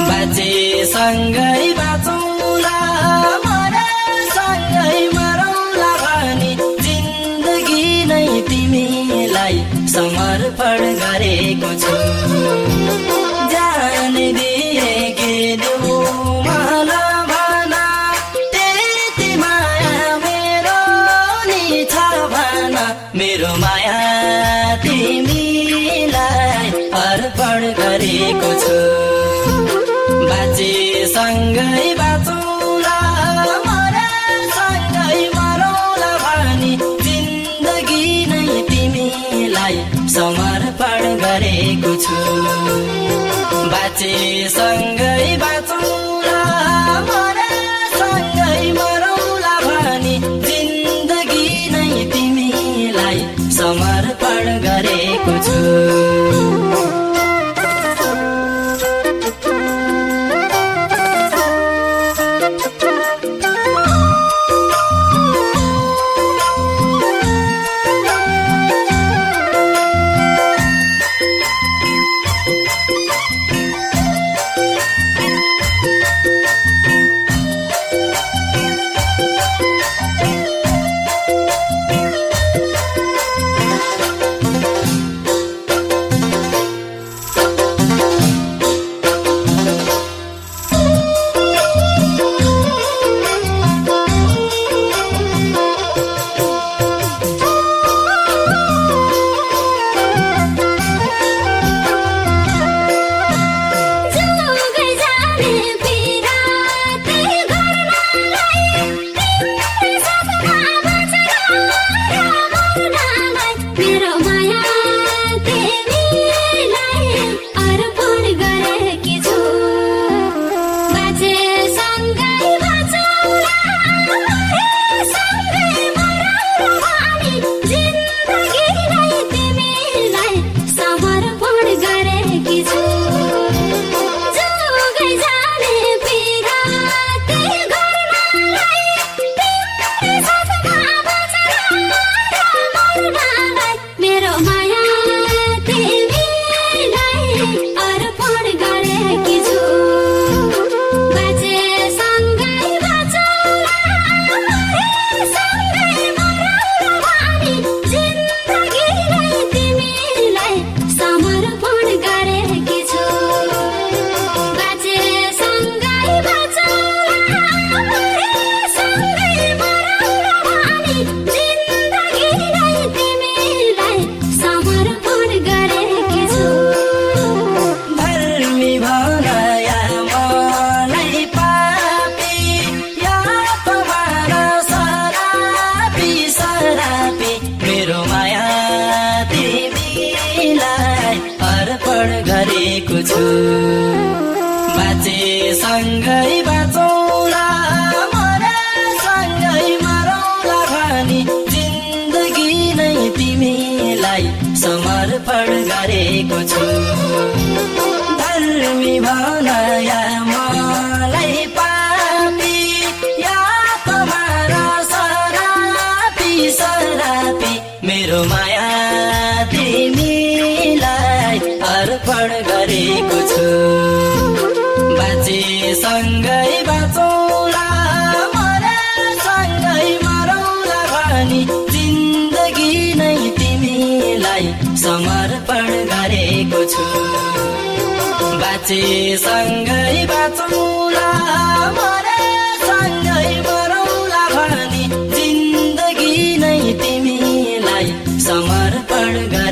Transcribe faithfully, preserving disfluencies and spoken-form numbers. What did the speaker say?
बाजे सँगै बाँचौँला मरे सँगै मरौँला भनी जिन्दगी नै तिमीलाई समर्पण गरेको छु। जान दिए के देऊ मलाई भना त्यति माया मेरो नि छ भना मेरो माया तिमीलाई अर्पण गरेको छु। बाजे सँगै बाँचौँला मरे सँगै मरौँला भनी जिन्दगी नै तिमीलाई समर्पण गरेको छु। बाजे सँगै बाँचौँला मरे सँगै मरौँला भनी जिन्दगी नै तिमीलाई समर्पण गरेको छु। गरेको छु। बाजे सँगै बाँचौँला मरे सँगै मरौँला भनी जिन्दगी नै तिमीलाई समर्पण गरेको छु। धर्मी भनाया मलाई पापी या तुम्हारा सरापी सरापी मेरो माया तिमीलाई अर्पण गरेको छु। बाजे सँगै बाँचौँला मरे सँगै मरौँला भनी जिन्दगी नै तिमीलाई समर्पण गरेको छु। बाजे सँगै बाँचौँला मरे सँगै मरौँला भनी जिन्दगी नै तिमीलाई समर्पण